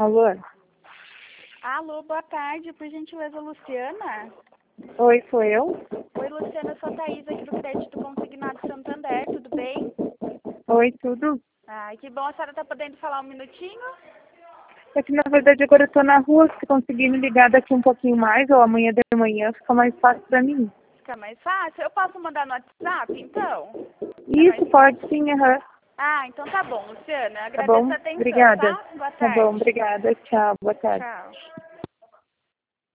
Alô? Alô, boa tarde, por gentileza, Luciana? Oi, sou eu? Oi, Luciana, eu sou a Thaís aqui do Crédito Consignado Santander, tudo bem? Oi, tudo? Ai, que bom, a senhora tá podendo falar um minutinho? É que na verdade agora eu tô na rua, se conseguir me ligar daqui um pouquinho mais, ou amanhã de manhã, fica mais fácil pra mim. Fica mais fácil? Eu posso mandar no WhatsApp, então? Isso, pode sim, aham. Ah, então tá bom, Luciana, Tá agradeço bom? a atenção, Obrigada. tá? Boa Tá bom, tarde. obrigada. Tchau, boa tarde. Tchau.